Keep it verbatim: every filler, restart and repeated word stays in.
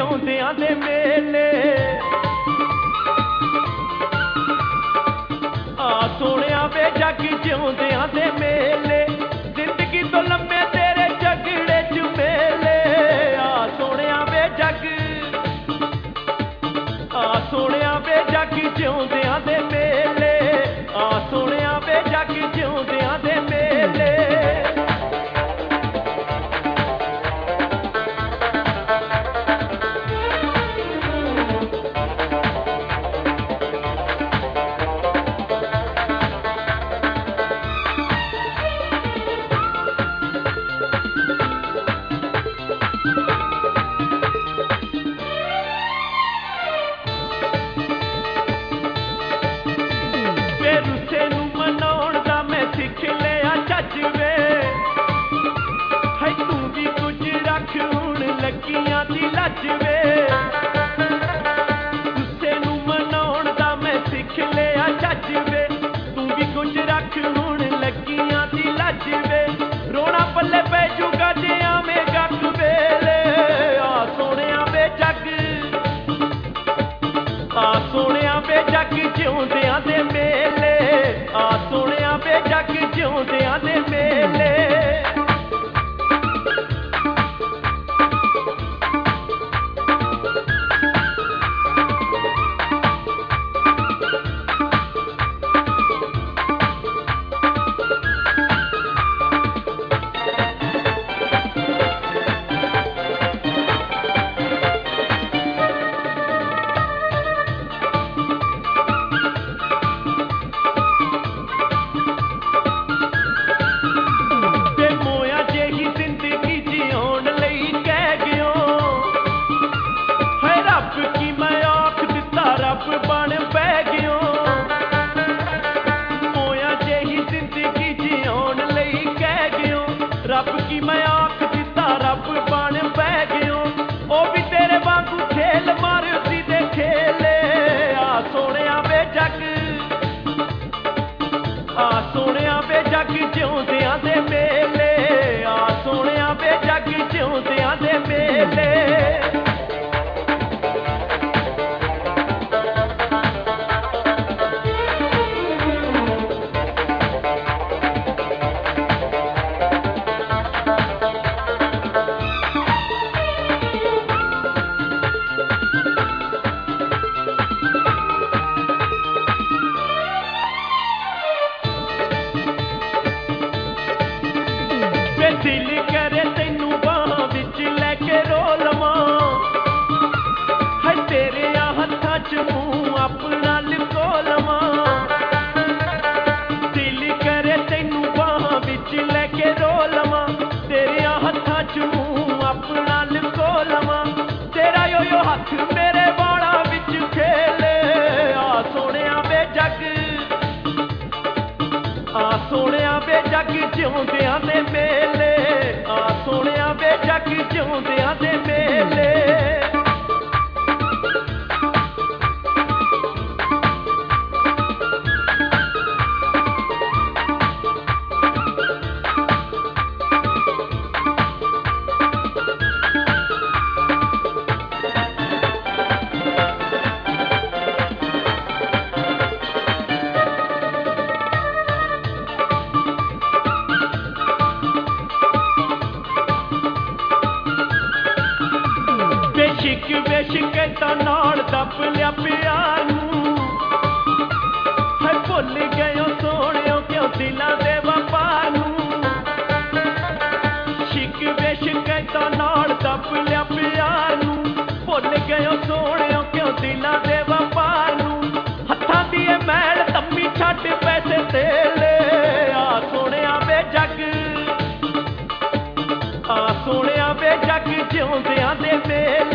ਜਿਉਂਦਿਆਂ ਦੇ ਮੇਲੇ ਆ ਸੋਹਣਿਆ ਵੇ ਜੱਗ ਜਿਉਂਦਿਆਂ ਦੇ ਮੇਲੇ ਜ਼ਿੰਦਗੀ ਤੋਂ ਲੰਮੇ ਤੇਰੇ ਝਗੜੇ ਚ ਮੇਲੇ ਆ ਸੋਹਣਿਆ ਵੇ ਜੱਗ ਆ ਸੋਹਣਿਆ ਵੇ ਜੱਗ ਜਿਉਂਦਿਆਂ ਦੇ ਮੇਲੇ ਆ ਸੋਹਣਿਆ ਵੇ ਜੱਗ ਜਿਉਂਦਿਆਂ ਦੇ ਮੇਲੇ ਲੱਗੀਆਂ ਦੀ ਲੱਜ ਵੇ ਗੁੱਸੇ ਨੂੰ ਮਨਾਉਣ ਦਾ ਮੈਂ ਸਿੱਖ ਲਿਆ ਚੱਜ ਵੇ ਤੂੰ ਵੀ ਕੁਝ ਰੱਖ ਹੁਣ ਲੱਗੀਆਂ ਦੀ ਲੱਜ ਵੇ ਰੋਣਾ ਪੱਲੇ ਪੈ ਜੂਗਾ ਜੇ ਆਵੇਂ ਗੱਕ ਵੇਲੇ ਆ ਸੋਹਣਿਆ ਵੇ ਜੱਗ ਆ ਸੋਹਣਿਆ ਵੇ ਜੱਗ ਜਿਉਂਦਿਆਂ ਦੇ ਮੇਲੇ ਆ ਸੋਹਣਿਆ ਵੇ ਜੱਗ ਜਿਉਂਦਿਆਂ ਦੇ ਮੇਲੇ ਬਣ ਪੈ ਗਿਓ ਮੋਇਆ ਜਿਹੀ ਜ਼ਿੰਦਗੀ ਜਿਉਣ ਲਈ ਕਹਿ ਗਿਓ ਰੱਬ ਕੀ ਮੈਂ ਆਖ ਦਿੱਤਾ ਰੱਬ ਬਣ ਪੈ ਗਿਓ ਉਹ ਵੀ ਤੇਰੇ ਵਾਂਗੂ ਖੇਲ ਮਾਰਦੀ ਦੇ ਖੇਲੇ ਆ ਸੋਹਣਿਆ ਵੇ ਜੱਗ ਆ ਸੋਹਣਿਆ ਵੇ ਜੱਗ ਜਿਉਂਦਿਆਂ ਦੇ ਮੇਲੇ ਆ ਸੋਹਣਿਆ ਵੇ ਜੱਗ ਜਿਉਂਦਿਆਂ ਦੇ ਮੇਲੇ ਦਿਲ ਕਰੇ ਤੈਨੂੰ ਬਾਹਾਂ ਵਿੱਚ ਲੈ ਕੇ ਰੋ ਲਵਾਂ ਹੈ ਤੇਰੇ ਆ ਹੱਥਾਂ ਚ ਮੂੰਹ ਆਪਣਾ ਲੁਕੋ ਲਵਾਂ ਦਿਲ ਕਰੇ ਤੈਨੂੰ ਬਾਹਾਂ ਵਿੱਚ ਲੈ ਕੇ ਰੋ ਲਵਾਂ ਤੇਰੇ ਆ ਹੱਥਾਂ ਚ ਮੂੰਹ ਆਪਣਾ ਲੁਕੋ ਲਵਾਂ ਤੇਰਾ ਯੋ ਯੋ ਹੱਥ ਮੇਰੇ ਵਾਲਾਂ ਵਿੱਚ ਖੇਲੇ ਆ ਸੋਹਣਿਆ ਵੇ ਜੱਗ ਆ ਸੋਹਣਿਆ ਵੇ ਜੱਗ ਜਿਉਂਦਿਆਂ ਦੇ ਮੇਲੇ ਆ ਸੋਹਣਿਆ ਵੇ ਜੱਗ ਜਿਉਂਦਿਆਂ ਦੇ ਮੇਲੇ ਬੇਸ਼ਿਕ ਬੇਸ਼ਿਕ ਤਾਂ ਨਾਲ ਦੱਬ ਲਿਆ ਪਿਆਰ ਨੂੰ ਹੈ ਭੁੱਲ ਗਇਓ ਸੋਹਣਿਓ ਕਿਉਂ ਦਿਲਾਂ ਦੇ ਵਪਾਰ ਨੂੰ ਸ਼ਿਕ ਬੇਸ਼ਿਕ ਤਾਂ ਨਾਲ ਦੱਬ ਲਿਆ ਪਿਆਰ ਨੂੰ ਭੁੱਲ ਗਇਓ ਸੋਹਣਿਓ ਕਿਉਂ ਦਿਲਾਂ ਦੇ ਵਪਾਰ ਨੂੰ ਹੱਥਾਂ ਦੀ ਇਹ ਮੈਲ ਤੰਮੀ ਛੱਡ ਪੈਸੇ ਤੇਲੇ ਆ ਸੋਹਣਿਆ ਵੇ ਜੱਗ ਆ ਸੋਹਣਿਆ ਵੇ ਜੱਗ ਜਿਉਂਦਿਆਂ ਦੇ ਮੇਲੇ